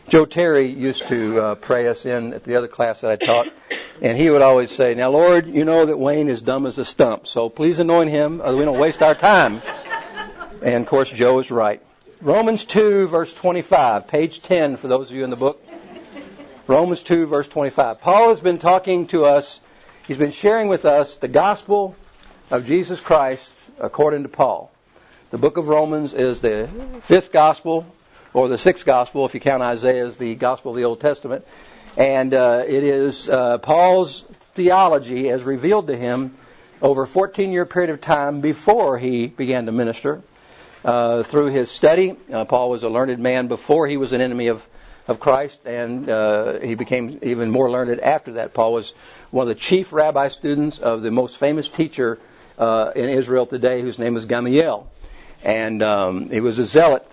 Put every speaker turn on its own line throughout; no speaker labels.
Joe Terry used to pray us in at the other class that I taught, and he would always say, "Now, Lord, you know that Wayne is dumb as a stump, so please anoint him, or we don't waste our time." And, of course, Joe is right. Romans 2, verse 25, page 10 for those of you in the book. Romans 2, verse 25. Paul has been talking to us. He's been sharing with us the gospel of Jesus Christ according to Paul. The book of Romans is the fifth gospel, or the sixth gospel, if you count Isaiah as the gospel of the Old Testament. And it is Paul's theology as revealed to him over a 14-year period of time before he began to minister. Through his study, Paul was a learned man before he was an enemy of Christ, and he became even more learned after that. Paul was one of the chief rabbi students of the most famous teacher in Israel today, whose name is Gamaliel. And he was a zealot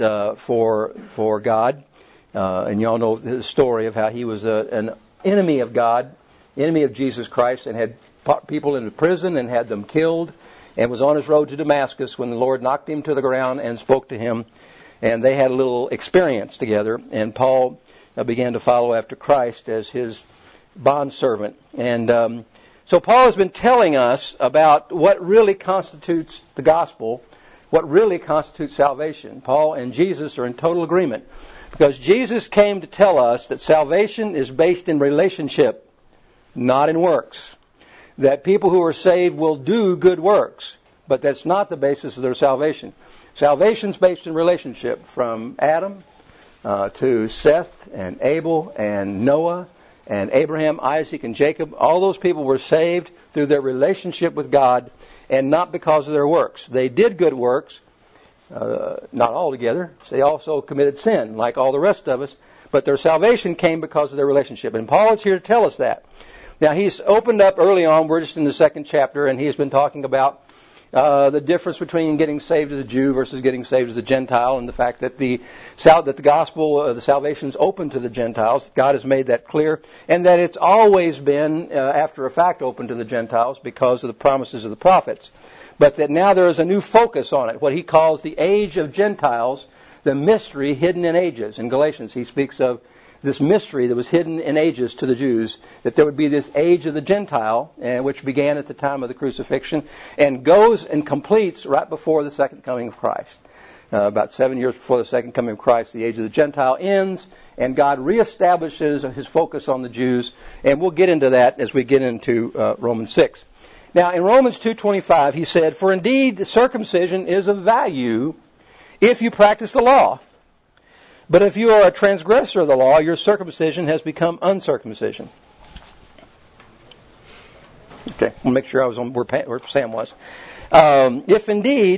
for God. And you all know the story of how he was an enemy of God, enemy of Jesus Christ, and had put people into prison and had them killed, and was on his road to Damascus when the Lord knocked him to the ground and spoke to him. And they had a little experience together, and Paul began to follow after Christ as his bondservant. And so Paul has been telling us about what really constitutes the gospel, what really constitutes salvation. Paul and Jesus are in total agreement, because Jesus came to tell us that salvation is based in relationship, not in works. That people who are saved will do good works, but that's not the basis of their salvation. Salvation is based in relationship, from Adam to Seth and Abel and Noah and Abraham, Isaac, and Jacob. All those people were saved through their relationship with God and not because of their works. They did good works, not all together. They also committed sin, like all the rest of us. But their salvation came because of their relationship. And Paul is here to tell us that. Now, he's opened up early on. We're just in the second chapter, and he's been talking about the difference between getting saved as a Jew versus getting saved as a Gentile, and the fact that the gospel, the salvation is open to the Gentiles. God has made that clear, and that it's always been, after a fact, open to the Gentiles because of the promises of the prophets. But that now there is a new focus on it, what he calls the age of Gentiles, the mystery hidden in ages. In Galatians, he speaks of this mystery that was hidden in ages to the Jews, that there would be this age of the Gentile, which began at the time of the crucifixion, and goes and completes right before the second coming of Christ. About 7 years before the second coming of Christ, the age of the Gentile ends, and God reestablishes his focus on the Jews, and we'll get into that as we get into Romans 6. Now, in Romans 2:25, he said, "For indeed the circumcision is of value if you practice the law. But if you are a transgressor of the law, your circumcision has become uncircumcision." Okay, we'll make sure I was on where Sam was. If indeed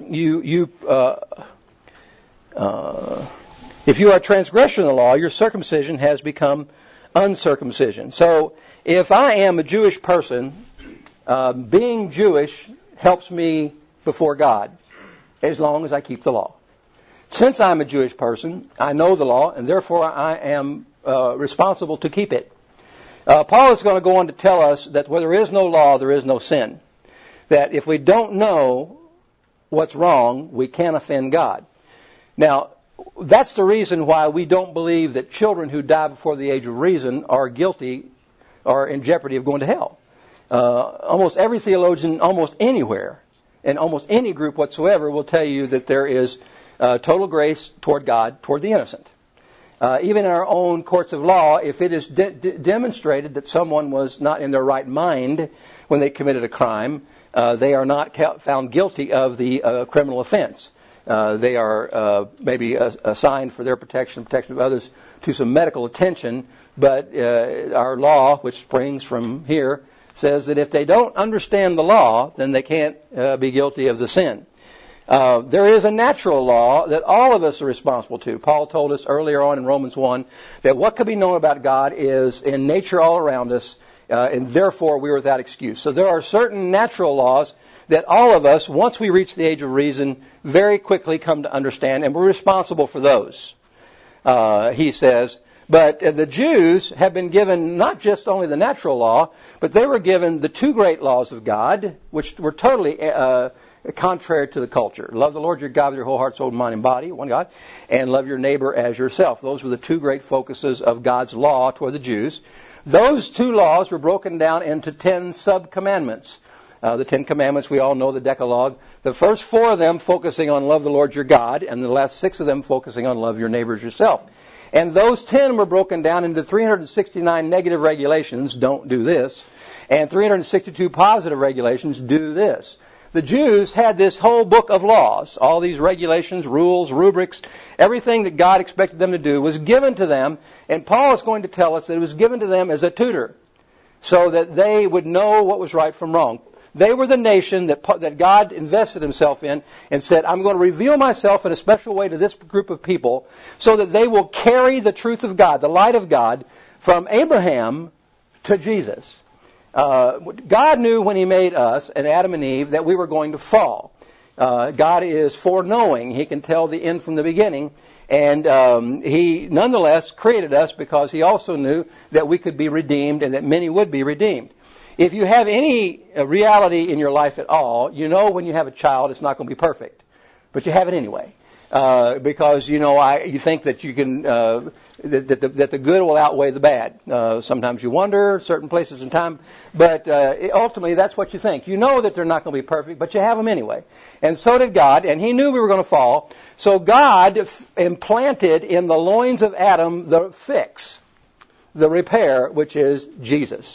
if you are a transgressor of the law, your circumcision has become uncircumcision. So, if I am a Jewish person, being Jewish helps me before God, as long as I keep the law. Since I'm a Jewish person, I know the law, and therefore I am responsible to keep it. Paul is going to go on to tell us that where there is no law, there is no sin. That if we don't know what's wrong, we can't offend God. Now, that's the reason why we don't believe that children who die before the age of reason are guilty or in jeopardy of going to hell. Almost every theologian, almost anywhere, and almost any group whatsoever will tell you that there is total grace toward God, toward the innocent. Even in our own courts of law, if it is demonstrated that someone was not in their right mind when they committed a crime, they are not found guilty of the criminal offense. They are maybe assigned for their protection of others to some medical attention, but our law, which springs from here, says that if they don't understand the law, then they can't be guilty of the sin. There is a natural law that all of us are responsible to. Paul told us earlier on in Romans 1 that what could be known about God is in nature all around us, and therefore we are without excuse. So there are certain natural laws that all of us, once we reach the age of reason, very quickly come to understand, and we're responsible for those. He says, But the Jews have been given not just only the natural law, but they were given the two great laws of God, which were totally contrary to the culture. Love the Lord your God with your whole heart, soul, mind, and body, one God, and love your neighbor as yourself. Those were the two great focuses of God's law toward the Jews. Those two laws were broken down into 10 sub-commandments. The 10 Commandments, we all know the Decalogue. The first 4 of them focusing on love the Lord your God, and the last 6 of them focusing on love your neighbor as yourself. And those 10 were broken down into 369 negative regulations, don't do this, and 362 positive regulations, do this. The Jews had this whole book of laws, all these regulations, rules, rubrics, everything that God expected them to do was given to them, and Paul is going to tell us that it was given to them as a tutor, so that they would know what was right from wrong. They were the nation that God invested himself in and said, I'm going to reveal myself in a special way to this group of people so that they will carry the truth of God, the light of God, from Abraham to Jesus. God knew when he made us, and Adam and Eve, that we were going to fall. God is foreknowing. He can tell the end from the beginning. And he nonetheless created us because he also knew that we could be redeemed and that many would be redeemed. If you have any reality in your life at all, you know when you have a child it's not going to be perfect. But you have it anyway. Because, you think that you can, that the good will outweigh the bad. Sometimes you wonder, certain places in time, but ultimately that's what you think. You know that they're not going to be perfect, but you have them anyway. And so did God, and he knew we were going to fall. So God implanted in the loins of Adam the fix, the repair, which is Jesus.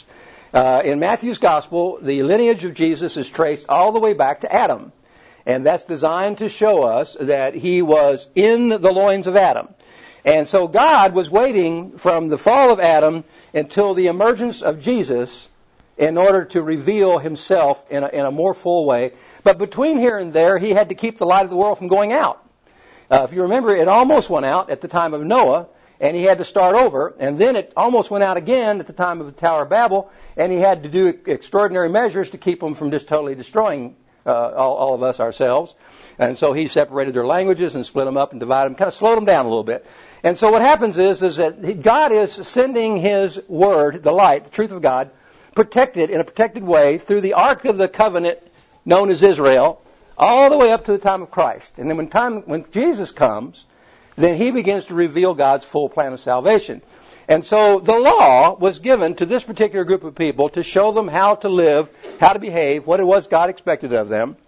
In Matthew's Gospel, the lineage of Jesus is traced all the way back to Adam. And that's designed to show us that he was in the loins of Adam. And so God was waiting from the fall of Adam until the emergence of Jesus in order to reveal himself in a more full way. But between here and there, he had to keep the light of the world from going out. If you remember, it almost went out at the time of Noah, and he had to start over. And then it almost went out again at the time of the Tower of Babel, and he had to do extraordinary measures to keep them from just totally destroying all of us ourselves. And so he separated their languages and split them up and divided them, kind of slowed them down a little bit. And so what happens is that God is sending his word, the light, the truth of God, protected in a protected way through the Ark of the Covenant known as Israel, all the way up to the time of Christ. And then when Jesus comes, then he begins to reveal God's full plan of salvation. And so the law was given to this particular group of people to show them how to live, how to behave, what it was God expected of them.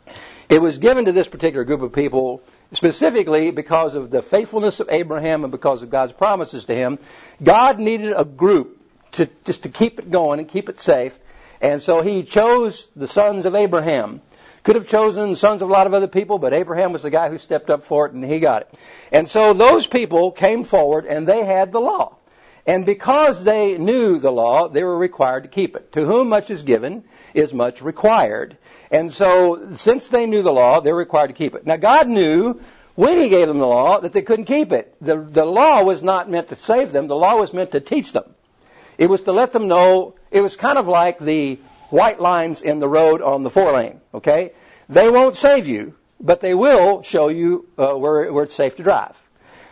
It was given to this particular group of people specifically because of the faithfulness of Abraham and because of God's promises to him. God needed a group to keep it going and keep it safe. And so he chose the sons of Abraham. Could have chosen the sons of a lot of other people, but Abraham was the guy who stepped up for it, and he got it. And so those people came forward, and they had the law. And because they knew the law, they were required to keep it. To whom much is given is much required. And so since they knew the law, they were required to keep it. Now God knew when he gave them the law that they couldn't keep it. The law was not meant to save them. The law was meant to teach them. It was to let them know. It was kind of like the white lines in the road on the 4-lane, okay? They won't save you, but they will show you where it's safe to drive.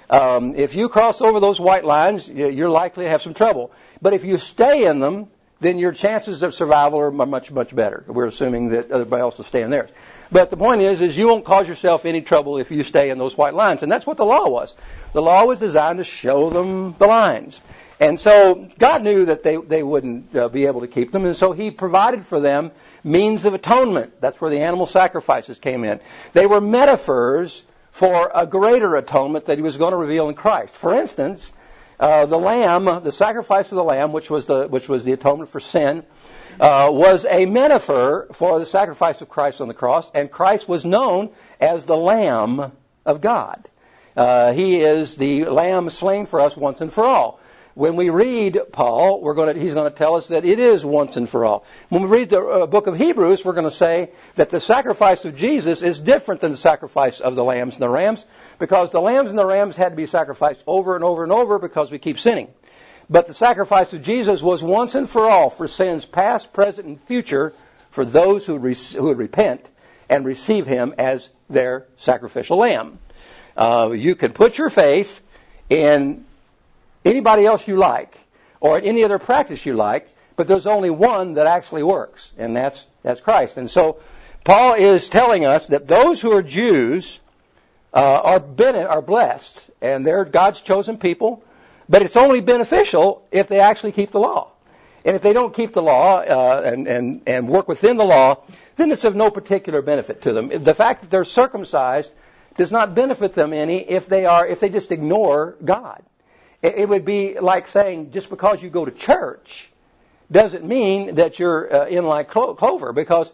If you cross over those white lines, you're likely to have some trouble. But if you stay in them, then your chances of survival are much, much better. We're assuming that everybody else will stay in theirs. But the point is you won't cause yourself any trouble if you stay in those white lines. And that's what the law was. The law was designed to show them the lines. And so God knew that they wouldn't be able to keep them. And so he provided for them means of atonement. That's where the animal sacrifices came in. They were metaphors for a greater atonement that he was going to reveal in Christ. For instance, the lamb, the sacrifice of the lamb, which was the atonement for sin, was a metaphor for the sacrifice of Christ on the cross, and Christ was known as the Lamb of God. He is the lamb slain for us once and for all. When we read Paul, he's going to tell us that it is once and for all. When we read the book of Hebrews, we're going to say that the sacrifice of Jesus is different than the sacrifice of the lambs and the rams, because the lambs and the rams had to be sacrificed over and over and over because we keep sinning. But the sacrifice of Jesus was once and for all for sins past, present, and future for those who would repent and receive him as their sacrificial lamb. You can put your faith in anybody else you like, or any other practice you like, but there's only one that actually works, and that's Christ. And so Paul is telling us that those who are Jews are blessed, and they're God's chosen people, but it's only beneficial if they actually keep the law. And if they don't keep the law and work within the law, then it's of no particular benefit to them. The fact that they're circumcised does not benefit them any if they just ignore God. It would be like saying just because you go to church doesn't mean that you're in like clover, because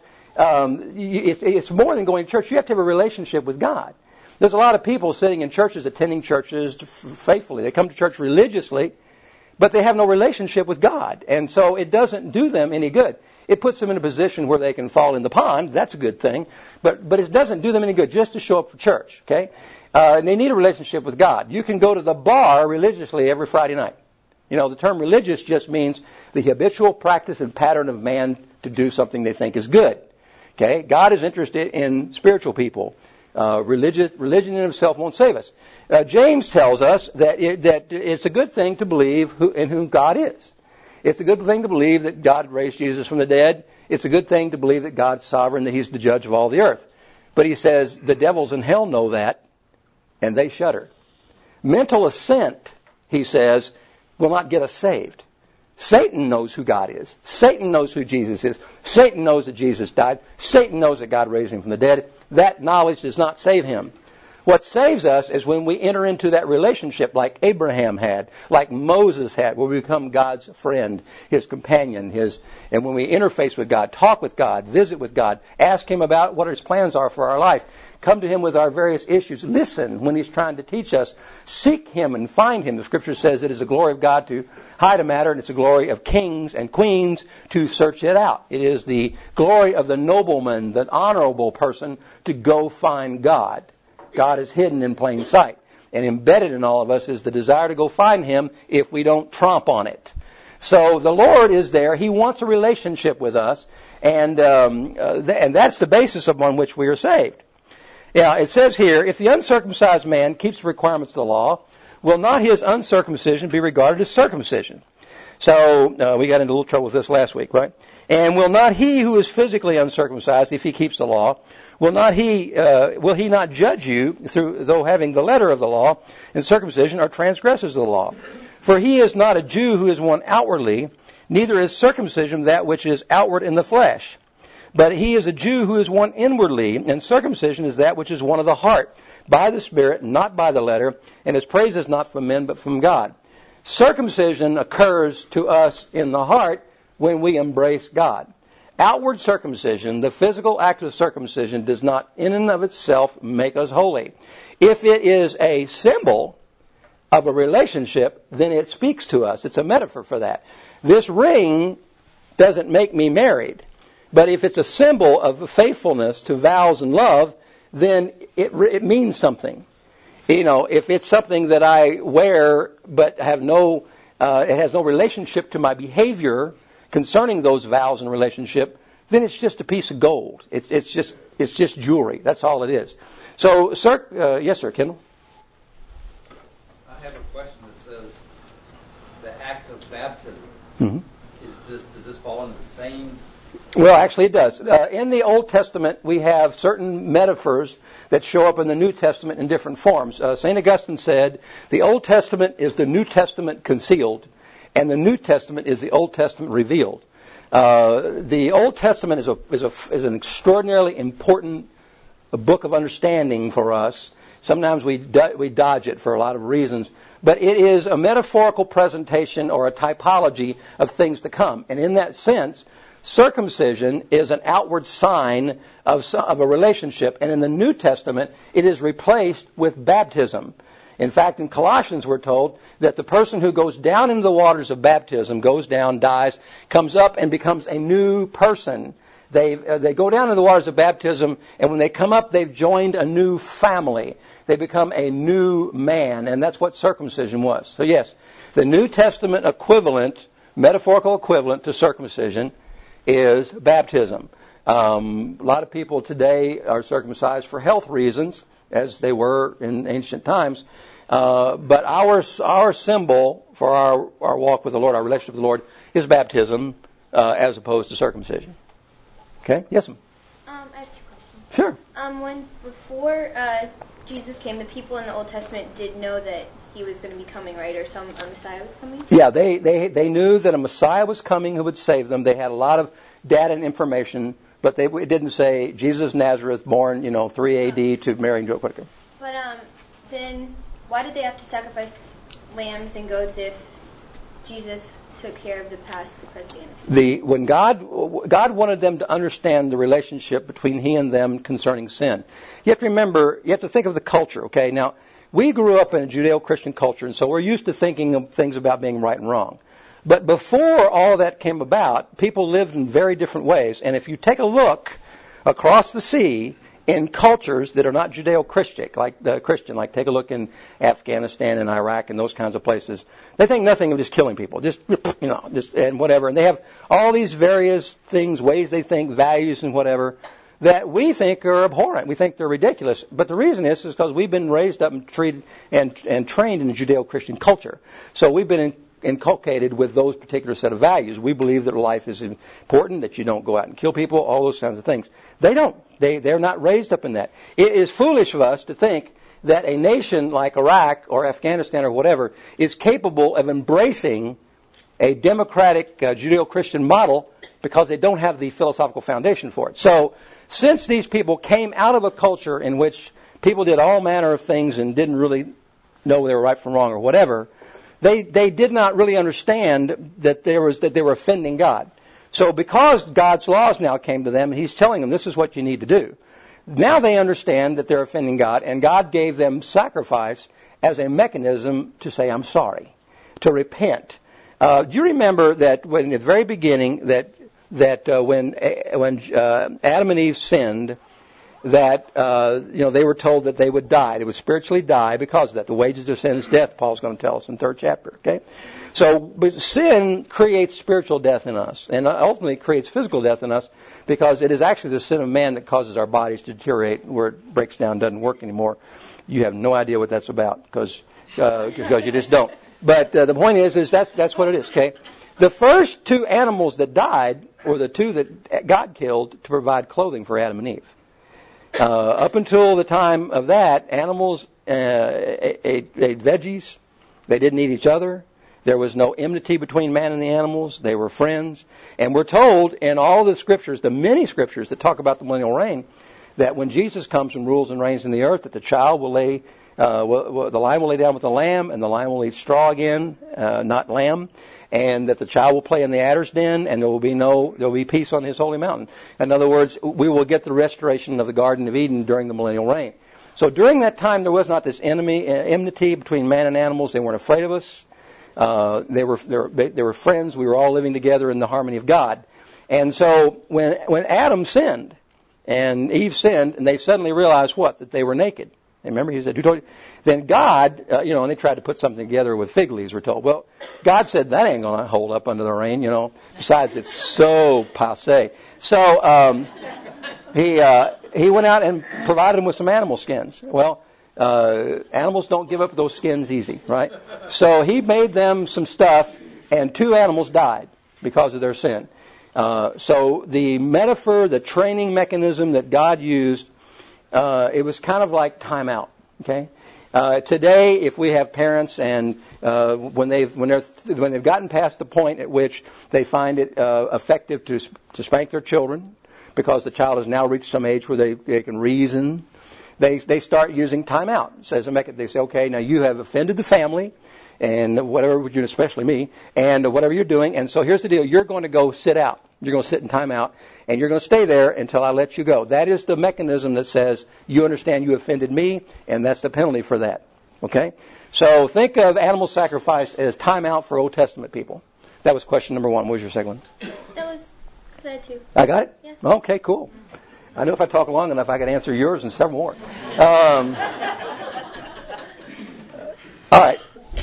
it's more than going to church. You have to have a relationship with God. There's a lot of people sitting in churches, attending churches faithfully. They come to church religiously, but they have no relationship with God. And so it doesn't do them any good. It puts them in a position where they can fall in the pond. That's a good thing. But it doesn't do them any good just to show up for church. Okay? And they need a relationship with God. You can go to the bar religiously every Friday night. You know, the term religious just means the habitual practice and pattern of man to do something they think is good. Okay? God is interested in spiritual people. Religion in itself won't save us. James tells us that it's a good thing to believe in whom God is. It's a good thing to believe that God raised Jesus from the dead. It's a good thing to believe that God's sovereign, that He's the judge of all the earth. But he says the devils in hell know that, and they shudder. Mental assent, he says, will not get us saved. Satan knows who God is. Satan knows who Jesus is. Satan knows that Jesus died. Satan knows that God raised Him from the dead. That knowledge does not save him. What saves us is when we enter into that relationship like Abraham had, like Moses had, where we become God's friend, His companion, and when we interface with God, talk with God, visit with God, ask Him about what His plans are for our life, come to Him with our various issues, listen when He's trying to teach us, seek Him and find Him. The Scripture says it is the glory of God to hide a matter, and it's the glory of kings and queens to search it out. It is the glory of the nobleman, the honorable person, to go find God. God is hidden in plain sight. And embedded in all of us is the desire to go find Him if we don't tromp on it. So the Lord is there. He wants a relationship with us. And that's the basis upon which we are saved. Yeah, it says here, if the uncircumcised man keeps the requirements of the law, will not his uncircumcision be regarded as circumcision? So we got into a little trouble with this last week, right? And will not he who is physically uncircumcised, if he keeps the law, will he not judge you, though having the letter of the law and circumcision are transgressors of the law? For he is not a Jew who is one outwardly, neither is circumcision that which is outward in the flesh. But he is a Jew who is one inwardly, and circumcision is that which is one of the heart, by the Spirit, not by the letter, and his praise is not from men, but from God. Circumcision occurs to us in the heart when we embrace God. Outward circumcision, the physical act of circumcision, does not in and of itself make us holy. If it is a symbol of a relationship, then it speaks to us. It's a metaphor for that. This ring doesn't make me married. But if it's a symbol of faithfulness to vows and love, then it means something. You know, if it's something that I wear but have it has no relationship to my behavior concerning those vows and relationship, then it's just a piece of gold. It's just jewelry. That's all it is. So, sir, yes, sir, Kendall.
I have a question that says the act of baptism.
Mm-hmm.
Does this fall under the same?
Well, actually it does. In the Old Testament, we have certain metaphors that show up in the New Testament in different forms. St. Augustine said, the Old Testament is the New Testament concealed, and the New Testament is the Old Testament revealed. The Old Testament is an extraordinarily important book of understanding for us. Sometimes we dodge it for a lot of reasons. But it is a metaphorical presentation or a typology of things to come. And in that sense, circumcision is an outward sign of a relationship. And in the New Testament, it is replaced with baptism. In fact, in Colossians we're told that the person who goes down into the waters of baptism, goes down, dies, comes up and becomes a new person. They go down into the waters of baptism, and when they come up, they've joined a new family. They become a new man, and that's what circumcision was. So yes, the New Testament equivalent, metaphorical equivalent to circumcision is baptism. A lot of people today are circumcised for health reasons, as they were in ancient times. But our symbol for our walk with the Lord, our relationship with the Lord, is baptism as opposed to circumcision. Okay? Yes, ma'am.
I have two questions.
Sure.
When before Jesus came, the people in the Old Testament did know that he was going to be coming, right? Or a Messiah was coming?
Yeah, they knew that a Messiah was coming who would save them. They had a lot of data and information, but it didn't say Jesus of Nazareth, born 3 A.D. to Mary and Joseph.
But then why did they have to sacrifice lambs and goats if Jesus took care of the past, the present, and the future?
When God wanted them to understand the relationship between He and them concerning sin. You have to remember, you have to think of the culture. Okay, now we grew up in a Judeo-Christian culture, and so we're used to thinking of things about being right and wrong. But before all that came about, people lived in very different ways. And if you take a look across the sea in cultures that are not Judeo-Christian, like take a look in Afghanistan and Iraq and those kinds of places, they think nothing of just killing people, just and whatever. And they have all these various things, ways they think, values and whatever, that we think are abhorrent. We think they're ridiculous. But the reason is because we've been raised up and treated and trained in a Judeo-Christian culture. So we've been inculcated with those particular set of values. We believe that life is important, that you don't go out and kill people, all those kinds of things. They don't. They're not raised up in that. It is foolish of us to think that a nation like Iraq or Afghanistan or whatever is capable of embracing a democratic Judeo-Christian model because they don't have the philosophical foundation for it. So since these people came out of a culture in which people did all manner of things and didn't really know they were right from wrong or whatever, they did not really understand that they were offending God. So because God's laws now came to them, and He's telling them this is what you need to do, now they understand that they're offending God, and God gave them sacrifice as a mechanism to say, I'm sorry, to repent. Do you remember that when at the very beginning that when Adam and Eve sinned, that they were told that they would die. They would spiritually die because of that. The wages of sin is death, Paul's going to tell us in the 3rd chapter. Okay, so sin creates spiritual death in us, and ultimately creates physical death in us because it is actually the sin of man that causes our bodies to deteriorate, where it breaks down, doesn't work anymore. You have no idea what that's about because you just don't. But the point is that's what it is. Okay, the first 2 animals that died were the 2 that God killed to provide clothing for Adam and Eve. Up until the time of that, animals ate veggies. They didn't eat each other. There was no enmity between man and the animals. They were friends. And we're told in all the scriptures, the many scriptures that talk about the millennial reign, that when Jesus comes and rules and reigns in the earth, that the child will the lion will lay down with the lamb, and the lion will eat straw again, not lamb, and that the child will play in the adder's den, and there will be peace on His holy mountain. In other words, we will get the restoration of the Garden of Eden during the millennial reign. So during that time, there was not this enmity between man and animals. They weren't afraid of us. They were friends. We were all living together in the harmony of God. And so when Adam sinned and Eve sinned, and they suddenly realized what? That they were naked. And remember, He said, "Who told you?" Then God, and they tried to put something together with fig leaves, we're told. Well, God said that ain't going to hold up under the rain, Besides, it's so passé. So He went out and provided them with some animal skins. Well, animals don't give up those skins easy, right? So He made them some stuff, and 2 animals died because of their sin. So the metaphor, the training mechanism that God used, it was kind of like time out. Okay. Today, if we have parents and when they've gotten past the point at which they find it effective to spank their children, because the child has now reached some age where they can reason, they start using time out. They say, okay, now you have offended the family, and whatever, especially me, and whatever you're doing, and so here's the deal: you're going to go sit out. You're going to sit in time out, and you're going to stay there until I let you go. That is the mechanism that says, you understand you offended me, and that's the penalty for that. Okay? So think of animal sacrifice as time out for Old Testament people. That was question number 1. What was your second one?
That was that too.
I got it?
Yeah.
Okay, cool. I know if I talk long enough, I could answer yours and several more. All right.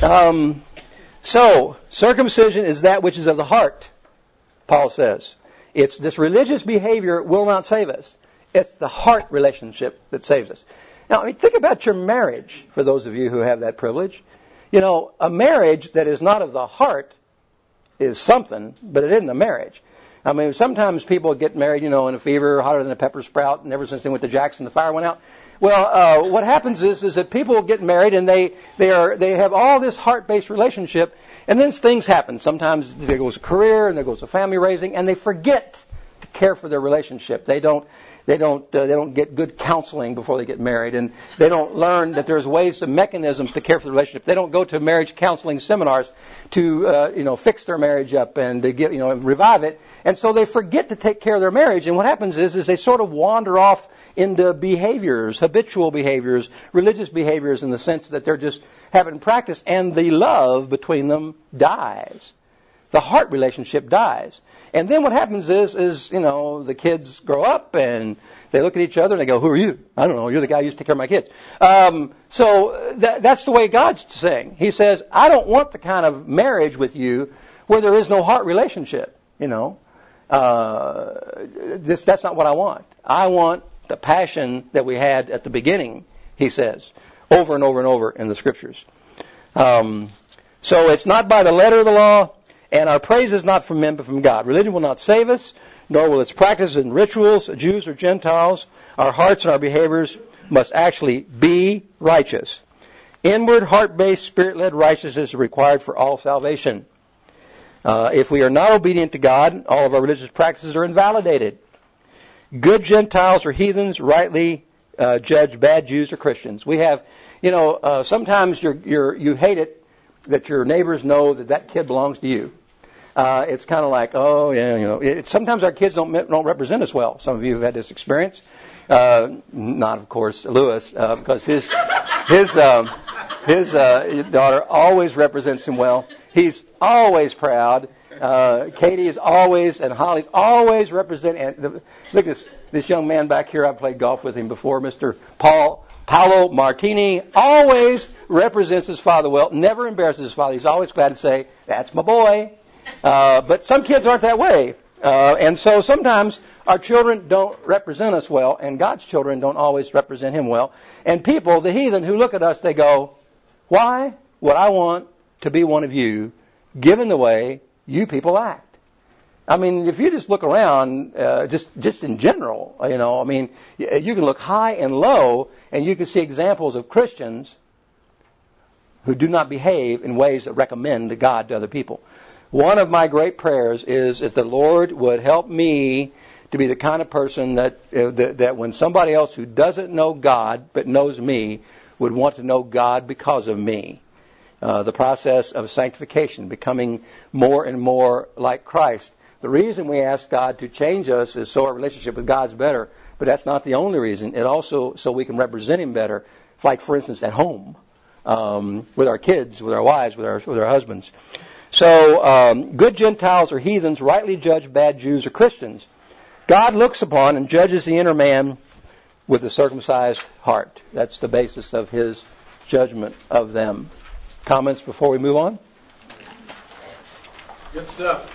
So, circumcision is that which is of the heart, Paul says. It's this religious behavior will not save us. It's the heart relationship that saves us. Now, I mean, think about your marriage, for those of you who have that privilege. You know, a marriage that is not of the heart is something, but it isn't a marriage. I mean, sometimes people get married, in a fever, hotter than a pepper sprout, and ever since they went to Jackson, the fire went out. Well, what happens is that people get married and they have all this heart-based relationship, and then things happen. Sometimes there goes a career and there goes a family raising, and they forget to care for their relationship. They don't get good counseling before they get married, and they don't learn that there's ways and mechanisms to care for the relationship. They don't go to marriage counseling seminars to fix their marriage up and to get revive it, and so they forget to take care of their marriage. And what happens is they sort of wander off into behaviors, habitual behaviors, religious behaviors, in the sense that they're just having practice, and the love between them dies. The heart relationship dies. And then what happens is the kids grow up and they look at each other and they go, "Who are you?" "I don't know. You're the guy who used to take care of my kids." So that's the way God's saying. He says, "I don't want the kind of marriage with you where there is no heart relationship." That's not what I want. I want the passion that we had at the beginning, he says, over and over and over in the Scriptures. So it's not by the letter of the law, and our praise is not from men but from God. Religion will not save us, nor will its practices and rituals, Jews or Gentiles. Our hearts and our behaviors must actually be righteous. Inward, heart-based, spirit-led righteousness is required for all salvation. If we are not obedient to God, all of our religious practices are invalidated. Good Gentiles or heathens rightly judge bad Jews or Christians. We have, sometimes you hate it that your neighbors know that kid belongs to you. It's kind of like, oh yeah, sometimes our kids don't represent us well. Some of you have had this experience. Not of course Lewis, because his daughter always represents him well. He's always proud. Katie is always, and Holly's always represent. And look at this young man back here. I've played golf with him before, Mr. Paolo Martini. Always represents his father well. Never embarrasses his father. He's always glad to say, "That's my boy." But some kids aren't that way. And so sometimes our children don't represent us well, and God's children don't always represent him well. And people, the heathen, who look at us, they go, "Why would I want to be one of you, given the way you people act?" I mean, if you just look around, just in general, you can look high and low, and you can see examples of Christians who do not behave in ways that recommend God to other people. One of my great prayers is the Lord would help me to be the kind of person that when somebody else who doesn't know God but knows me would want to know God because of me. The process of sanctification, becoming more and more like Christ. The reason we ask God to change us is so our relationship with God's better, but that's not the only reason. It also so we can represent Him better, like for instance at home, with our kids, with our wives, with our husbands. So good Gentiles or heathens rightly judge bad Jews or Christians. God looks upon and judges the inner man with a circumcised heart. That's the basis of His judgment of them. Comments before we move on?
Good stuff.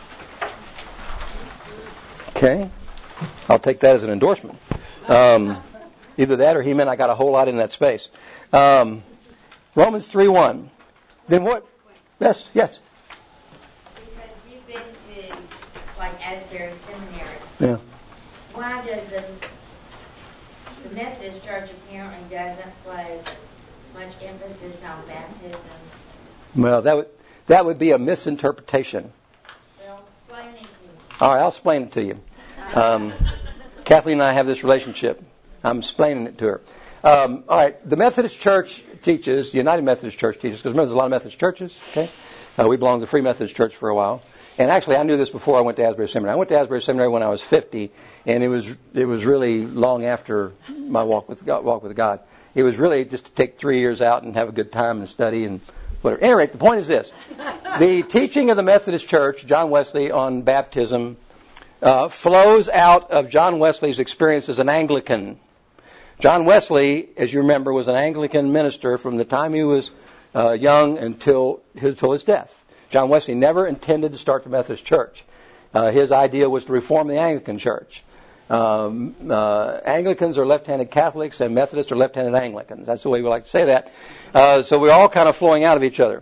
Okay. I'll take that as an endorsement. Either that or he meant I got a whole lot in that space. Romans 3:1. Then what? Yes.
Because you've been to, Asbury Seminary.
Yeah.
Why does the Methodist Church apparently doesn't place much emphasis on baptism?
Well, that would be a misinterpretation.
Well, explain it to me.
All right, I'll explain it to you. Kathleen and I have this relationship. I'm explaining it to her. All right, the Methodist Church teaches, the United Methodist Church teaches, because remember there's a lot of Methodist churches, okay? We belonged to the Free Methodist Church for a while. And actually, I knew this before I went to Asbury Seminary. I went to Asbury Seminary when I was 50, and it was really long after my walk with God. It was really just to take 3 years out and have a good time and study and whatever. Anyway, the point is this. The teaching of the Methodist Church, John Wesley, on baptism flows out of John Wesley's experience as an Anglican. John Wesley, as you remember, was an Anglican minister from the time he was young until his death. John Wesley never intended to start the Methodist Church. His idea was to reform the Anglican Church. Anglicans are left-handed Catholics, and Methodists are left-handed Anglicans. That's the way we like to say that. So we're all kind of flowing out of each other.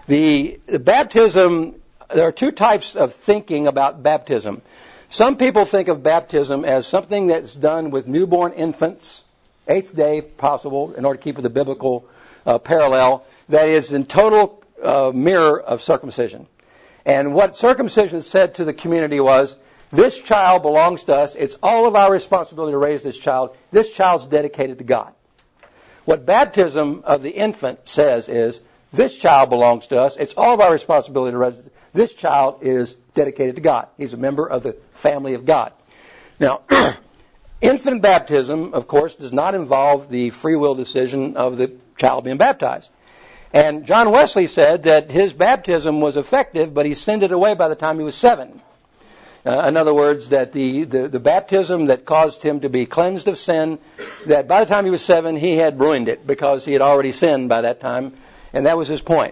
The baptism, there are two types of thinking about baptism. Some people think of baptism as something that's done with newborn infants, 8th day possible, in order to keep with the biblical parallel, that is in total mirror of circumcision. And what circumcision said to the community was, this child belongs to us. It's all of our responsibility to raise this child. This child's dedicated to God. What baptism of the infant says is, this child belongs to us. It's all of our responsibility to raise this child is dedicated to God. He's a member of the family of God. Now, infant baptism, of course, does not involve the free will decision of the child being baptized. And John Wesley said that his baptism was effective, but he sinned it away by the time he was 7. In other words, that the baptism that caused him to be cleansed of sin, that by the time he was 7, he had ruined it because he had already sinned by that time, and that was his point.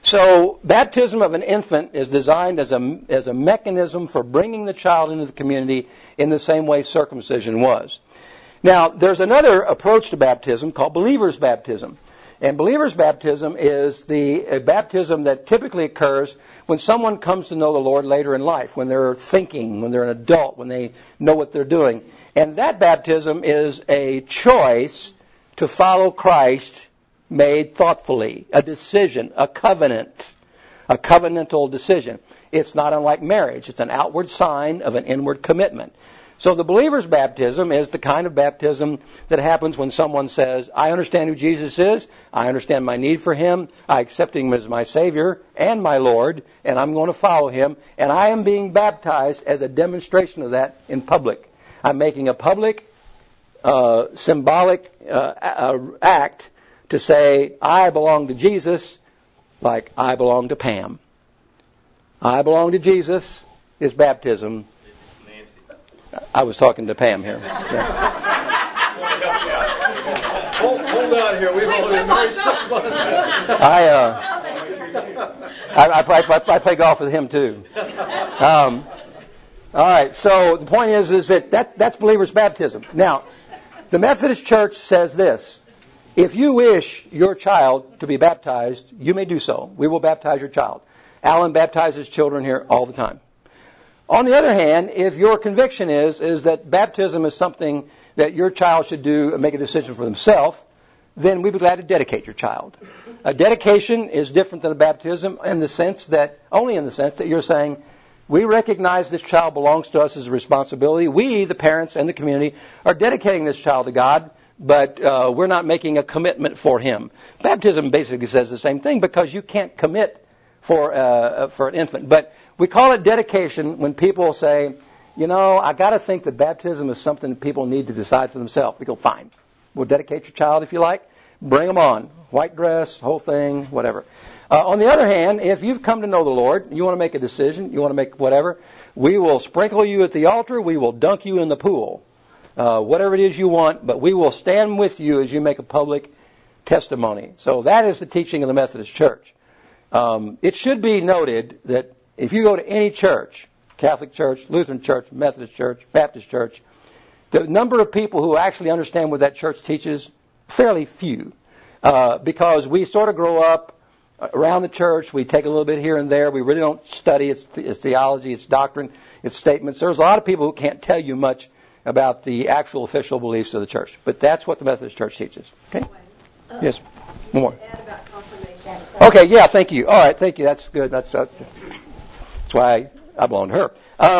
So baptism of an infant is designed as a mechanism for bringing the child into the community in the same way circumcision was. Now, there's another approach to baptism called believer's baptism. And believer's baptism is the baptism that typically occurs when someone comes to know the Lord later in life, when they're thinking, when they're an adult, when they know what they're doing. And that baptism is a choice to follow Christ made thoughtfully, a decision, a covenant, a covenantal decision. It's not unlike marriage. It's an outward sign of an inward commitment. So the believer's baptism is the kind of baptism that happens when someone says, I understand who Jesus is, I understand my need for Him, I accept Him as my Savior and my Lord, and I'm going to follow Him, and I am being baptized as a demonstration of that in public. I'm making a public, symbolic act to say, I belong to Jesus like I belong to Pam. I belong to Jesus is baptism. I was talking to Pam here. Yeah.
Hold on here. We've only been married 6 months.
I play golf with him too. All right. So the point is that's believer's baptism. Now, the Methodist Church says this: if you wish your child to be baptized, you may do so. We will baptize your child. Alan baptizes children here all the time. On the other hand, if your conviction is that baptism is something that your child should do and make a decision for themselves, then we'd be glad to dedicate your child. A dedication is different than a baptism only in the sense that you're saying, we recognize this child belongs to us as a responsibility. We, the parents and the community, are dedicating this child to God, but we're not making a commitment for him. Baptism basically says the same thing because you can't commit for an infant. But we call it dedication when people say, I got to think that baptism is something that people need to decide for themselves. We go, fine. We'll dedicate your child if you like. Bring them on. White dress, whole thing, whatever. On the other hand, if you've come to know the Lord, you want to make a decision, you want to make whatever, we will sprinkle you at the altar, we will dunk you in the pool. Whatever it is you want, but we will stand with you as you make a public testimony. So that is the teaching of the Methodist Church. It should be noted that if you go to any church, Catholic Church, Lutheran Church, Methodist Church, Baptist Church, the number of people who actually understand what that church teaches, fairly few. Because we sort of grow up around the church, we take a little bit here and there, we really don't study its theology, its doctrine, its statements. There's a lot of people who can't tell you much about the actual official beliefs of the church. But that's what the Methodist Church teaches. Okay? Yes? One more.
Add about confirmation.
Okay, yeah, thank you. All right, thank you. That's good. That's why I belong to her.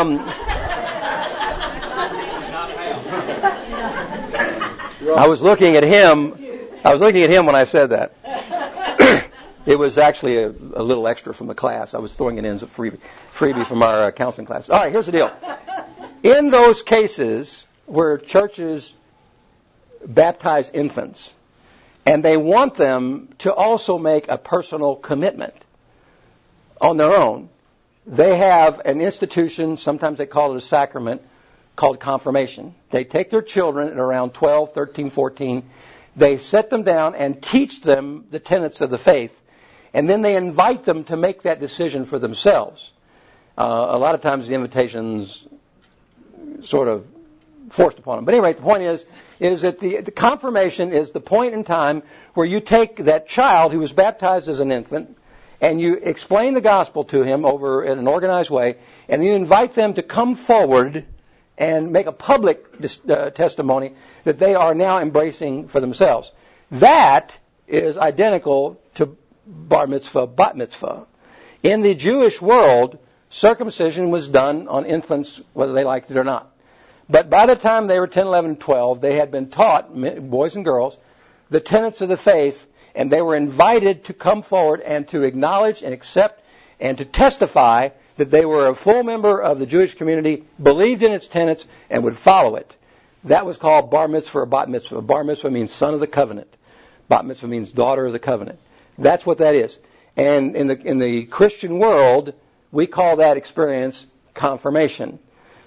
I was looking at him when I said that. It was actually a little extra from the class. I was throwing it in as a freebie from our counseling class. All right, here's the deal. In those cases where churches baptize infants, and they want them to also make a personal commitment on their own, they have an institution, sometimes they call it a sacrament, called confirmation. They take their children at around 12, 13, 14, they set them down and teach them the tenets of the faith, and then they invite them to make that decision for themselves. A lot of times the invitations sort of forced upon them. But anyway, the point is that the confirmation is the point in time where you take that child who was baptized as an infant and you explain the gospel to him over in an organized way, and you invite them to come forward and make a public testimony that they are now embracing for themselves. That is identical to bar mitzvah, bat mitzvah. In the Jewish world, circumcision was done on infants whether they liked it or not. But by the time they were 10, 11, 12, they had been taught, boys and girls, the tenets of the faith, and they were invited to come forward and to acknowledge and accept and to testify that they were a full member of the Jewish community, believed in its tenets, and would follow it. That was called bar mitzvah or bat mitzvah. Bar mitzvah means son of the covenant. Bat mitzvah means daughter of the covenant. That's what that is. And in the Christian world, we call that experience confirmation.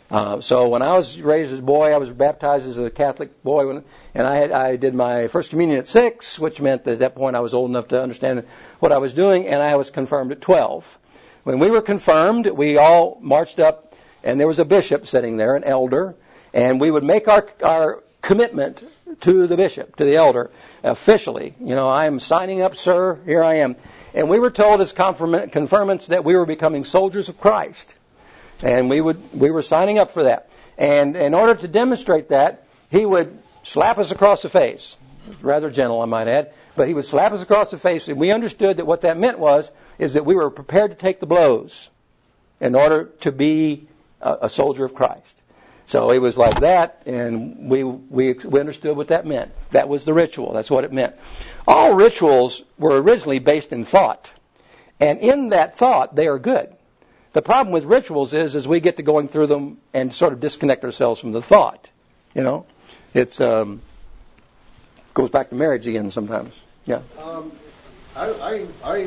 So when I was raised as a boy, I was baptized as a Catholic boy, and I did my first communion at 6, which meant that at that point I was old enough to understand what I was doing, and I was confirmed at 12. When we were confirmed, we all marched up, and there was a bishop sitting there, an elder, and we would make our commitment to the bishop, to the elder, officially. You know, I am signing up, sir, here I am. And we were told as confirmants that we were becoming soldiers of Christ. And we were signing up for that. And in order to demonstrate that, he would slap us across the face. Rather gentle, I might add. But he would slap us across the face, and we understood that what that meant is that we were prepared to take the blows in order to be a soldier of Christ. So it was like that, and we understood what that meant. That was the ritual. That's what it meant. All rituals were originally based in thought. And in that thought, they are good. The problem with rituals is we get to going through them and sort of disconnect ourselves from the thought. You know, it's goes back to marriage again sometimes. Yeah.
I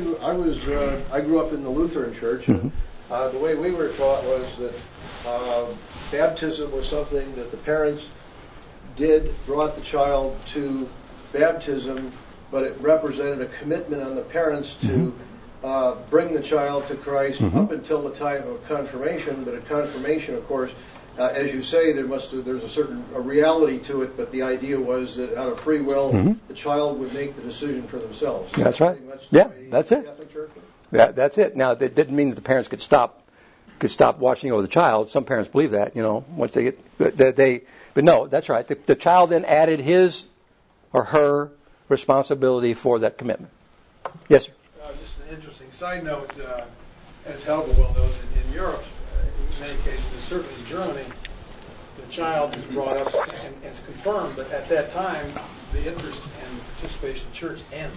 grew up in the Lutheran Church.
Mm-hmm.
The way we were taught was that baptism was something that the parents brought the child to baptism, but it represented a commitment on the parents to bring the child to Christ up until the time of confirmation. But at confirmation, of course, as you say, there's a certain reality to it, but the idea was that out of free will, the child would make the decision for themselves.
That's right. Yeah, that's it. That's it. Now, that didn't mean that the parents could stop watching over the child. Some parents believe that, you know, once they get, but no, that's right. The child then added his or her responsibility for that commitment. Yes, sir.
Just an interesting side note, as Helga well knows, in Europe, in many cases, and certainly in Germany, the child is brought up and is confirmed, but at that time, the interest and participation in church ends.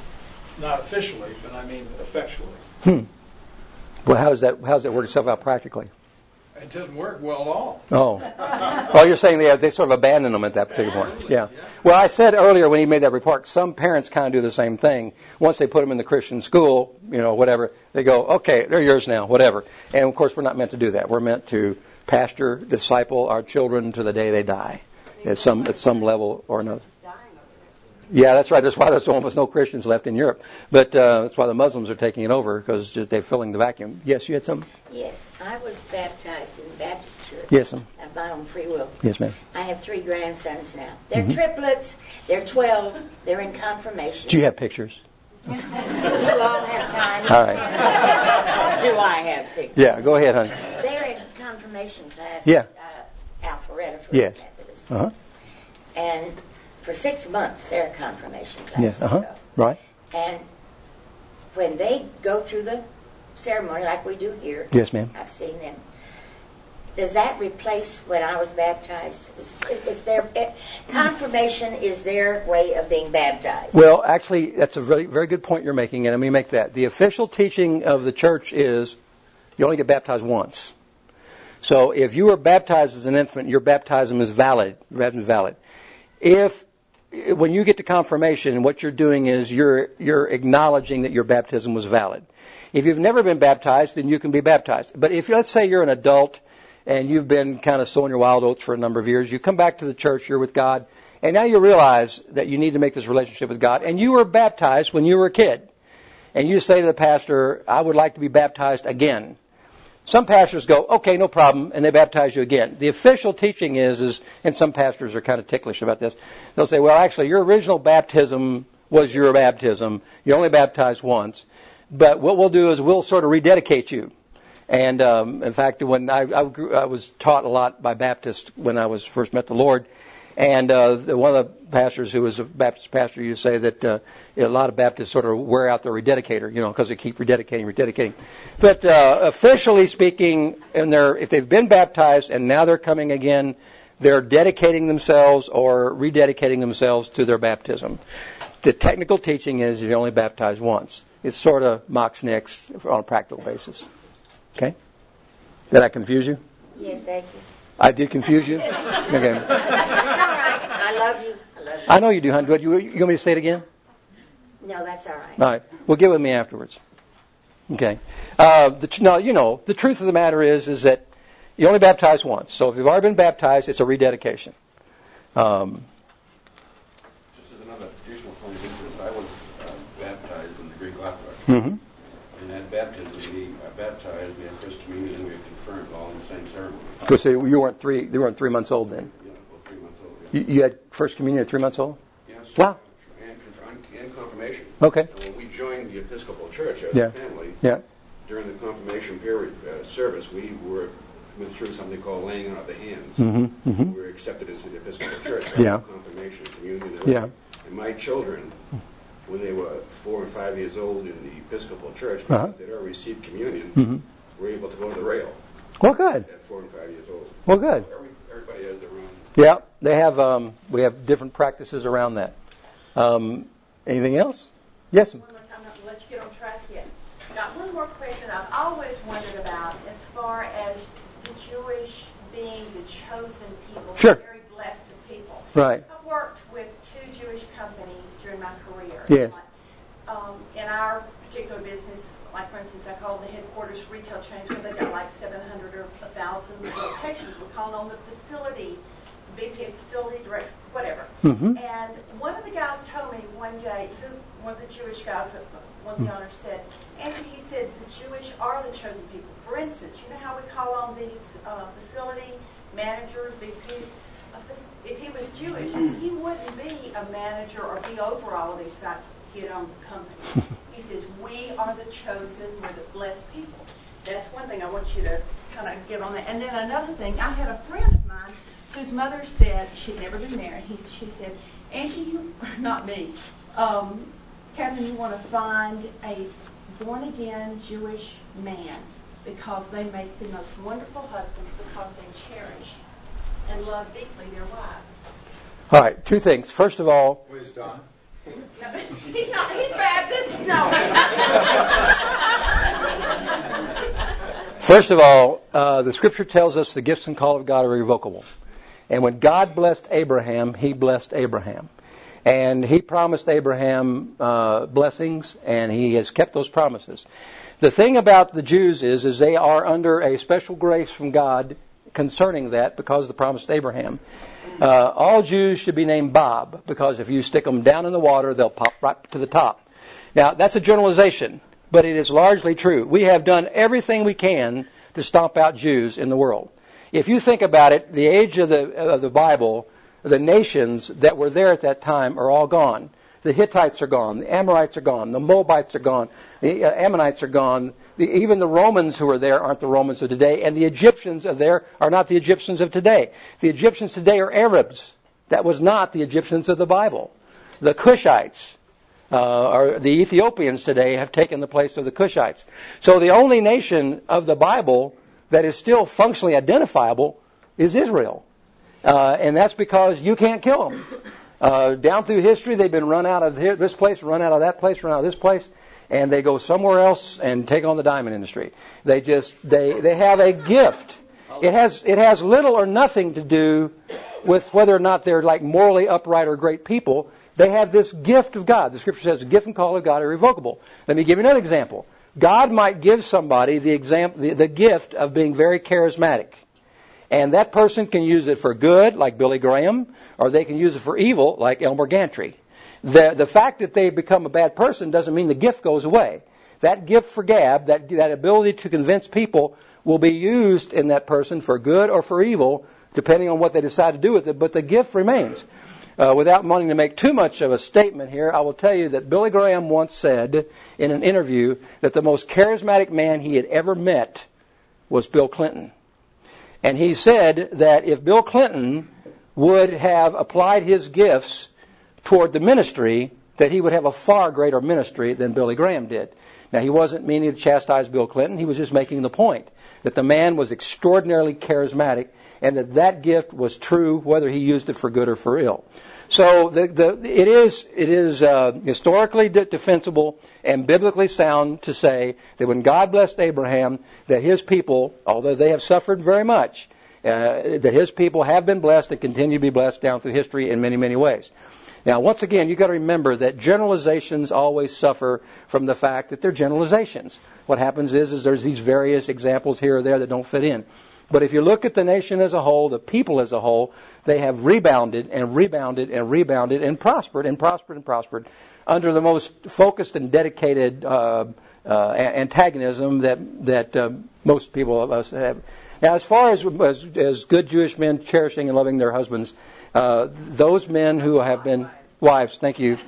Not officially, but I mean effectually.
Well, how does that work itself out practically?
It doesn't work well at all.
Oh, you're saying they sort of abandon them at that particular point. Yeah. Well, I said earlier when he made that report, some parents kind of do the same thing. Once they put them in the Christian school, you know, whatever, they go, okay, they're yours now, whatever. And of course, we're not meant to do that. We're meant to pastor, disciple our children to the day they die, at some level or another. Yeah, that's right. That's why there's almost no Christians left in Europe. But that's why the Muslims are taking it over, because they're filling the vacuum. Yes, you had something?
Yes, I was baptized in the Baptist church.
Yes, ma'am.
Of my own free will.
Yes, ma'am.
I have 3 grandsons now. They're triplets. They're 12. They're in confirmation.
Do you have pictures?
Do you all have time?
All right.
Do I have pictures?
Yeah, go ahead, honey.
They're in confirmation class.
Yeah.
Alpharetta for
Yes.
Methodist.
Uh-huh.
And for 6 months, they're confirmation classes.
Yes, uh-huh. Right.
And when they go through the ceremony like we do here,
yes, ma'am.
I've seen them. Does that replace when I was baptized? Is there confirmation is their way of being baptized?
Well, actually, that's a very, very good point you're making, and let me make that. The official teaching of the church is you only get baptized once. So if you were baptized as an infant, your baptism is valid. When you get to confirmation, what you're doing is you're acknowledging that your baptism was valid. If you've never been baptized, then you can be baptized. But if, let's say, you're an adult and you've been kind of sowing your wild oats for a number of years, you come back to the church, you're with God, and now you realize that you need to make this relationship with God, and you were baptized when you were a kid, and you say to the pastor, I would like to be baptized again. Some pastors go, okay, no problem, and they baptize you again. The official teaching is, and some pastors are kind of ticklish about this, they'll say, well, actually, your original baptism was your baptism. You're only baptized once. But what we'll do is we'll sort of rededicate you. And in fact, when I was taught a lot by Baptists when I was first met the Lord, and one of the pastors who was a Baptist pastor used to say that a lot of Baptists sort of wear out their rededicator, because they keep rededicating. But officially speaking, if they've been baptized and now they're coming again, they're dedicating themselves or rededicating themselves to their baptism. The technical teaching is you're only baptized once. It's sort of Mox Nix on a practical basis. Okay? Did I confuse you?
Yes, thank you.
I did confuse you? Okay.
It's all right. I love you.
I know you do, hon. But you want me to say it again?
No, that's all right.
All right. Well, get with me afterwards. Okay. The truth of the matter is that you only baptize once. So if you've already been baptized, it's a rededication.
Just as another additional point of interest, I was baptized in the Greek Orthodox.
Mm-hmm.
And at baptism, we are baptized, we have First Communion, and we are confirmed all in the same ceremony.
Because you weren't 3 months old then.
Yeah, well, 3 months old. Yeah.
You had First Communion at 3 months old?
Yes.
Wow.
And confirmation.
Okay.
And when we joined the Episcopal Church as
Yeah.
a family,
Yeah.
during the confirmation period service, we went through something called laying on of the hands.
Mm-hmm. Mm-hmm.
We were accepted into the Episcopal Church.
Yeah.
Confirmation, communion.
Yeah.
And my children, when they were 4 and 5 years old in the Episcopal Church, because they'd already received communion, were able to go to the rail
Well, good.
at 4 and 5 years old.
Well, good.
Everybody has their own.
Yeah, they have. We have different practices around that. Anything else? Yes.
One more time, not to let you get on track yet. Got one more question I've always wondered about as far as the Jewish being the chosen people,
Sure.
very blessed of people.
Right.
I've worked with 2 Jewish companies during my career.
Yes.
In our particular business, like for instance, I call the headquarters retail chains where they've got like 700 or 1,000 locations. We're calling on the facility, VP facility director, whatever.
Mm-hmm.
And one of the guys told me one day, one of the Jewish guys, one of the owners said, Andrew, he said, the Jewish are the chosen people. For instance, you know how we call on these facility managers, VP? If he was Jewish, he wouldn't be a manager or be over all of these sites, get on the company. He says, we are the chosen, we're the blessed people. That's one thing I want you to kind of get on that. And then another thing, I had a friend of mine whose mother said, she'd never been married, she said, Angie, not me, Catherine, you want to find a born-again Jewish man because they make the most wonderful husbands because they cherish and love deeply their wives.
All right. 2 things. First of all,
Where's Don?
No, he's not. He's Baptist. No.
First of all, the Scripture tells us the gifts and call of God are irrevocable. And when God blessed Abraham, He blessed Abraham. And He promised Abraham blessings, and He has kept those promises. The thing about the Jews is they are under a special grace from God concerning that because of the promise to Abraham. All Jews should be named Bob because if you stick them down in the water, they'll pop right to the top. Now, that's a generalization, but it is largely true. We have done everything we can to stomp out Jews in the world. If you think about it, the age of the Bible, the nations that were there at that time are all gone. The Hittites are gone. The Amorites are gone. The Moabites are gone. The Ammonites are gone. Even the Romans who are there aren't the Romans of today. And the Egyptians of there are not the Egyptians of today. The Egyptians today are Arabs. That was not the Egyptians of the Bible. The Cushites, or the Ethiopians today, have taken the place of the Cushites. So the only nation of the Bible that is still functionally identifiable is Israel. And that's because you can't kill them. Down through history, they've been run out of this place, run out of that place, run out of this place, and they go somewhere else and take on the diamond industry. They have a gift. It has little or nothing to do with whether or not they're like morally upright or great people. They have this gift of God. The Scripture says the gift and call of God are irrevocable. Let me give you another example. God might give somebody the gift of being very charismatic. And that person can use it for good, like Billy Graham, or they can use it for evil, like Elmer Gantry. The fact that they become a bad person doesn't mean the gift goes away. that gift for gab, that ability to convince people, will be used in that person for good or for evil, depending on what they decide to do with it, but the gift remains. Without wanting to make too much of a statement here, I will tell you that Billy Graham once said in an interview that the most charismatic man he had ever met was Bill Clinton. And he said that if Bill Clinton would have applied his gifts toward the ministry, that he would have a far greater ministry than Billy Graham did. Now, he wasn't meaning to chastise Bill Clinton. He was just making the point that the man was extraordinarily charismatic and that gift was true whether he used it for good or for ill. So it is historically defensible and biblically sound to say that when God blessed Abraham, that his people, although they have suffered very much, that his people have been blessed and continue to be blessed down through history in many, many ways. Now, once again, you've got to remember that generalizations always suffer from the fact that they're generalizations. What happens is there's these various examples here or there that don't fit in. But if you look at the nation as a whole, the people as a whole, they have rebounded and rebounded and rebounded and prospered and prospered and prospered under the most focused and dedicated antagonism that most people of us have. Now, as far as good Jewish men cherishing and loving their husbands, those men who have been wives, thank you.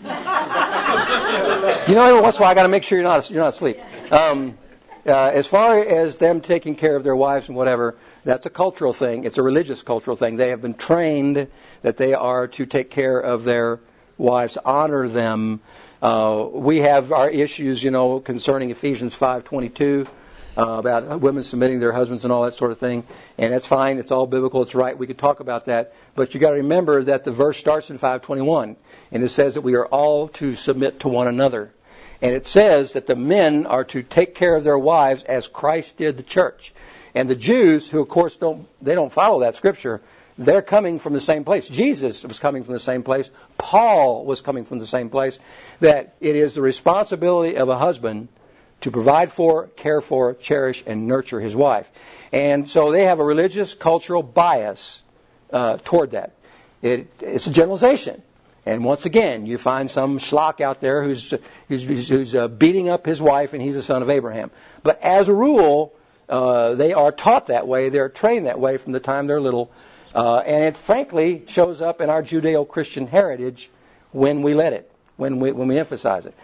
Every once in a while I got to make sure you're not asleep. As far as them taking care of their wives and whatever, that's a cultural thing. It's a religious cultural thing. They have been trained that they are to take care of their wives, honor them. We have our issues, concerning Ephesians 5:22. About women submitting to their husbands and all that sort of thing. And that's fine. It's all biblical. It's right. We could talk about that. But you got to remember that the verse starts in 5:21. And it says that we are all to submit to one another. And it says that the men are to take care of their wives as Christ did the church. And the Jews, who of course don't follow that scripture, they're coming from the same place. Jesus was coming from the same place. Paul was coming from the same place. That it is the responsibility of a husband to provide for, care for, cherish, and nurture his wife. And so they have a religious, cultural bias toward that. It's a generalization. And once again, you find some schlock out there who's beating up his wife, and he's a son of Abraham. But as a rule, they are taught that way. They're trained that way from the time they're little. And it frankly shows up in our Judeo-Christian heritage when we let it, when we emphasize it.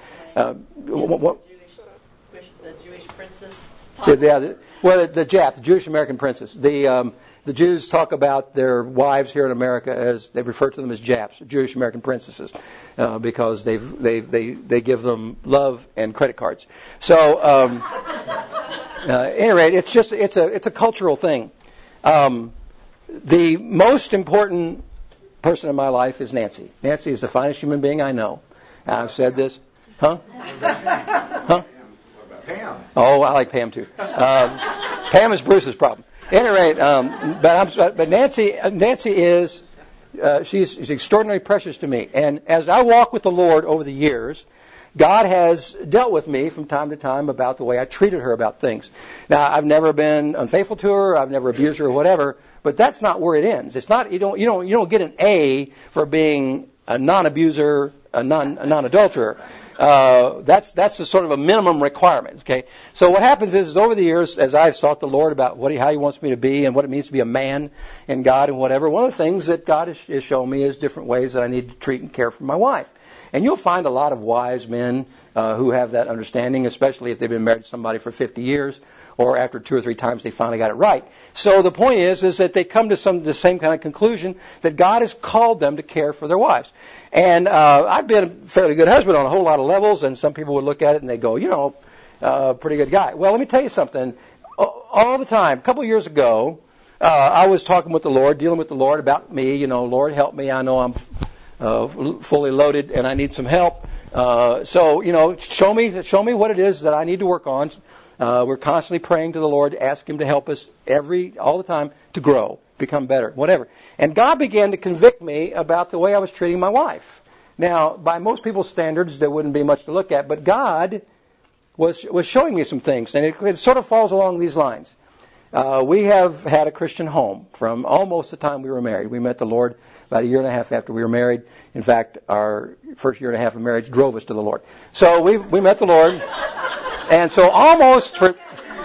The Jewish princess.
The Jewish American princess. The Jews talk about their wives here in America as they refer to them as Japs, Jewish American princesses, because they give them love and credit cards. So, at any rate, it's a cultural thing. The most important person in my life is Nancy. Nancy is the finest human being I know. I've said this. Huh?
Pam.
Oh, I like Pam too. Pam is Bruce's problem. At any rate, but Nancy is she's extraordinarily precious to me. And as I walk with the Lord over the years, God has dealt with me from time to time about the way I treated her about things. Now, I've never been unfaithful to her. I've never abused her or whatever. But that's not where it ends. It's not. You don't get an A for being a non-abuser, a non-adulterer. That's the sort of a minimum requirement. Okay. So what happens is over the years, as I've sought the Lord about how He wants me to be and what it means to be a man in God and whatever, one of the things that God has shown me is different ways that I need to treat and care for my wife. And you'll find a lot of wise men who have that understanding, especially if they've been married to somebody for 50 years, or after 2 or 3 times they finally got it right. So the point is that they come to the same kind of conclusion that God has called them to care for their wives. And I've been a fairly good husband on a whole lot of levels, and some people would look at it and they go, pretty good guy. Well, let me tell you something. All the time, a couple of years ago, I was talking with the Lord, dealing with the Lord about me. Lord, help me. I know I'm fully loaded and I need some help. So, show me what it is that I need to work on. We're constantly praying to the Lord to ask Him to help us all the time to grow, become better, whatever. And God began to convict me about the way I was treating my wife. Now, by most people's standards, there wouldn't be much to look at, but God was showing me some things, and it sort of falls along these lines. We have had a Christian home from almost the time we were married. We met the Lord about 1.5 years after we were married. In fact, our first 1.5 years of marriage drove us to the Lord. So we met the Lord. And so almost for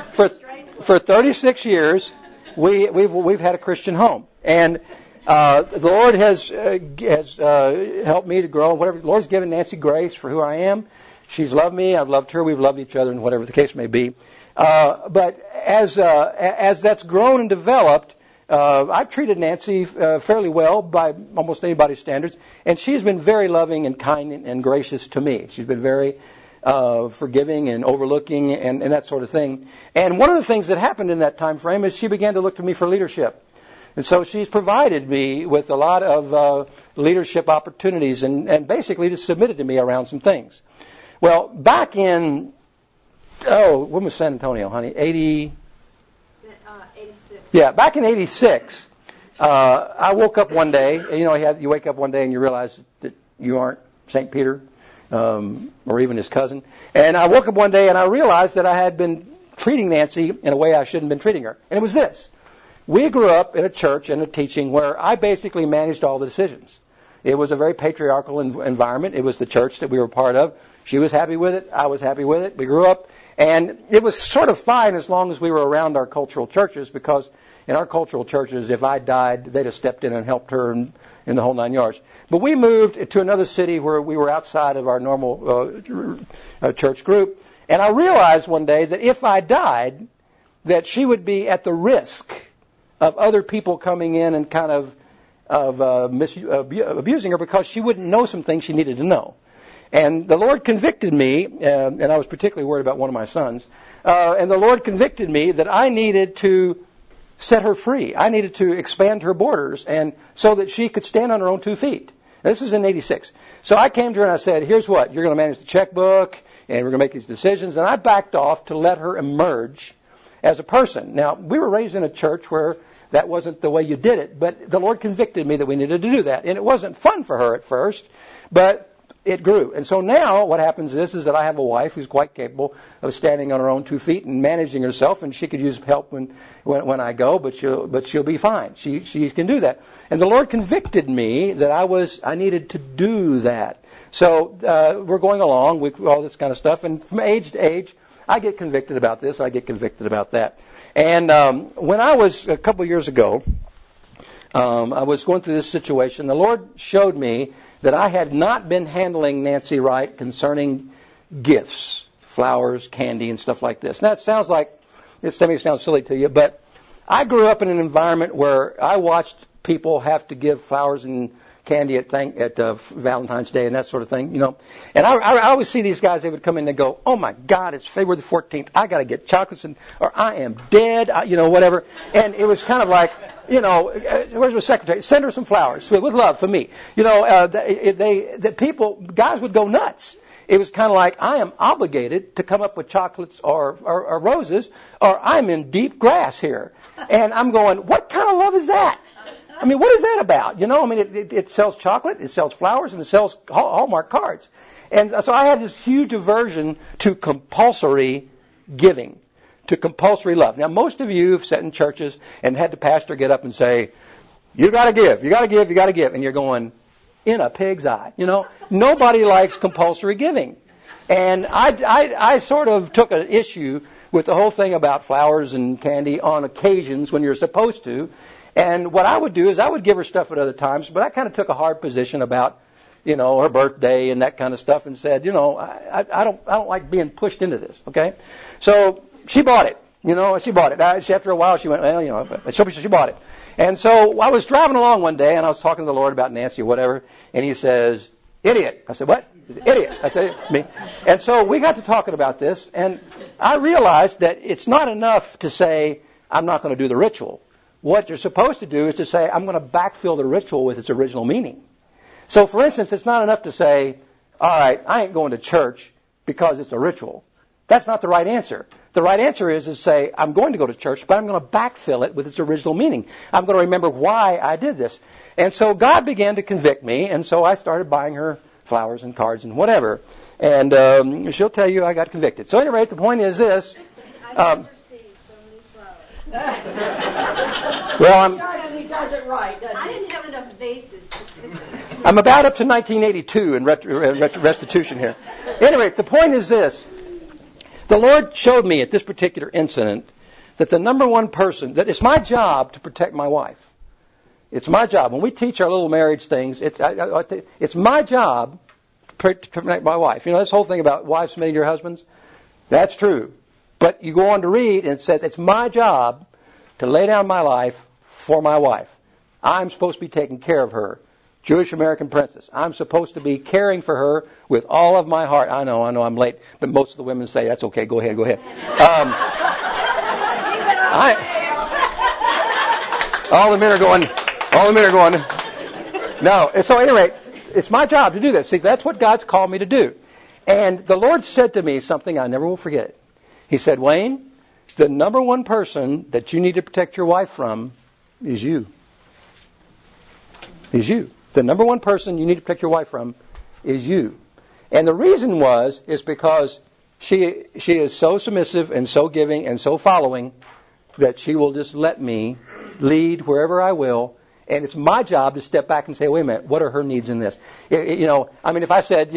36 years, we've had a Christian home. And the Lord has helped me to grow. Whatever the Lord's given Nancy grace for who I am. She's loved me. I've loved her. We've loved each other, and whatever the case may be. But as that's grown and developed, I've treated Nancy fairly well by almost anybody's standards, and she's been very loving and kind and gracious to me. She's been very forgiving and overlooking and that sort of thing. And one of the things that happened in that time frame is she began to look to me for leadership. And so she's provided me with a lot of leadership opportunities and basically just submitted to me around some things. Well, back in, when was San Antonio, honey? 86. Yeah, back in 86, I woke up one day. You know, you wake up one day and you realize that you aren't St. Peter or even his cousin. And I woke up one day and I realized that I had been treating Nancy in a way I shouldn't have been treating her. And it was this. We grew up in a church and a teaching where I basically managed all the decisions. It was a very patriarchal environment. It was the church that we were part of. She was happy with it. I was happy with it. We grew up. And it was sort of fine as long as we were around our cultural churches, because in our cultural churches, if I died, they'd have stepped in and helped her in the whole 9 yards. But we moved to another city where we were outside of our normal church group. And I realized one day that if I died, that she would be at the risk of other people coming in and kind of abusing her, because she wouldn't know some things she needed to know. And the Lord convicted me, and I was particularly worried about one of my sons, and the Lord convicted me that I needed to set her free. I needed to expand her borders and so that she could stand on her own 2 feet. Now, this is in 86. So I came to her and I said, here's what, you're going to manage the checkbook and we're going to make these decisions. And I backed off to let her emerge as a person. Now, we were raised in a church where that wasn't the way you did it, but the Lord convicted me that we needed to do that. And it wasn't fun for her at first, but it grew. And so now what happens is that I have a wife who's quite capable of standing on her own 2 feet and managing herself, and she could use help when I go, but she'll be fine. She can do that. And the Lord convicted me that I needed to do that. So we're going along with all this kind of stuff, and from age to age, I get convicted about this, I get convicted about that. And when I was a couple of years ago, I was going through this situation. The Lord showed me that I had not been handling Nancy right concerning gifts, flowers, candy, and stuff like this. Now, it may sound silly to you, but I grew up in an environment where I watched people have to give flowers and candy at Valentine's Day and that sort of thing, you know. And I always see these guys, they would come in and go, oh my God, it's February the 14th. I got to get chocolates or I am dead, whatever. And it was kind of like, where's my secretary? Send her some flowers with love for me. Guys would go nuts. It was kind of like, I am obligated to come up with chocolates or roses, or I'm in deep grass here. And I'm going, what kind of love is that? I mean, what is that about? It sells chocolate, it sells flowers, and it sells Hallmark cards. And so I had this huge aversion to compulsory giving, to compulsory love. Now, most of you have sat in churches and had the pastor get up and say, you got to give, you got to give, you got to give. And you're going, in a pig's eye. Nobody likes compulsory giving. And I sort of took an issue with the whole thing about flowers and candy on occasions when you're supposed to. And what I would do is I would give her stuff at other times, but I kind of took a hard position about, her birthday and that kind of stuff, and said, I don't like being pushed into this, okay? So she bought it, she bought it. After a while she went, well, she bought it. And so I was driving along one day and I was talking to the Lord about Nancy or whatever, and he says, idiot. I said, what? He said, idiot. I said, me. And so we got to talking about this, and I realized that it's not enough to say, I'm not going to do the ritual. What you're supposed to do is to say, I'm going to backfill the ritual with its original meaning. So, for instance, it's not enough to say, all right, I ain't going to church because it's a ritual. That's not the right answer. The right answer is to say, I'm going to go to church, but I'm going to backfill it with its original meaning. I'm going to remember why I did this. And so God began to convict me, and so I started buying her flowers and cards and whatever. And she'll tell you I got convicted. So, at any rate, the point is this.
He does it right, doesn't he?
I didn't have enough vases.
I'm about up to 1982 in restitution here. Anyway, the point is this. The Lord showed me at this particular incident that the number one person, that it's my job to protect my wife. It's my job. When we teach our little marriage things, it's my job to protect my wife. You know, this whole thing about wives submitting to your husbands, that's true. But you go on to read, and it says it's my job to lay down my life for my wife. I'm supposed to be taking care of her. Jewish American princess. I'm supposed to be caring for her with all of my heart. I know, I'm late, but most of the women say, that's okay, go ahead. All the men are going, no. And so at any rate, it's my job to do that. See, that's what God's called me to do. And the Lord said to me something I never will forget. He said, Wayne, the number one person that you need to protect your wife from is you. Is you. The number one person you need to protect your wife from is you. And the reason is because she is so submissive and so giving and so following that she will just let me lead wherever I will. And it's my job to step back and say, wait a minute, what are her needs in this? If I said,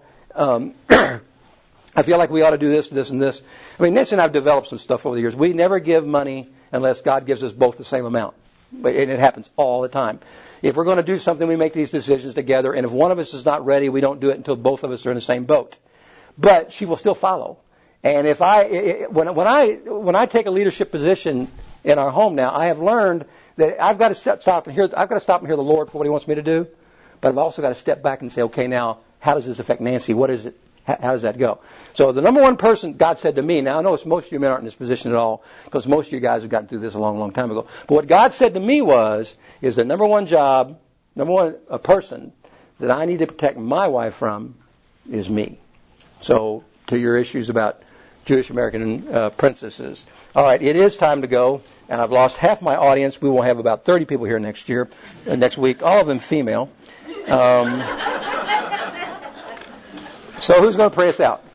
I feel like we ought to do this, this, and this. I mean, Nancy and I have developed some stuff over the years. We never give money unless God gives us both the same amount. And it happens all the time. If we're going to do something, we make these decisions together. And if one of us is not ready, we don't do it until both of us are in the same boat. But she will still follow. And when I take a leadership position in our home now, I have learned that I've got to stop and hear the Lord for what He wants me to do. But I've also got to step back and say, okay, now how does this affect Nancy? What is it? How does that go? So the number one person God said to me, now I know most of you men aren't in this position at all, because most of you guys have gotten through this a long, long time ago. But what God said to me is the number one person that I need to protect my wife from is me. So to your issues about Jewish American princesses. All right, it is time to go, and I've lost half my audience. We will have about 30 people here next week, all of them female. So who's going to pray us out?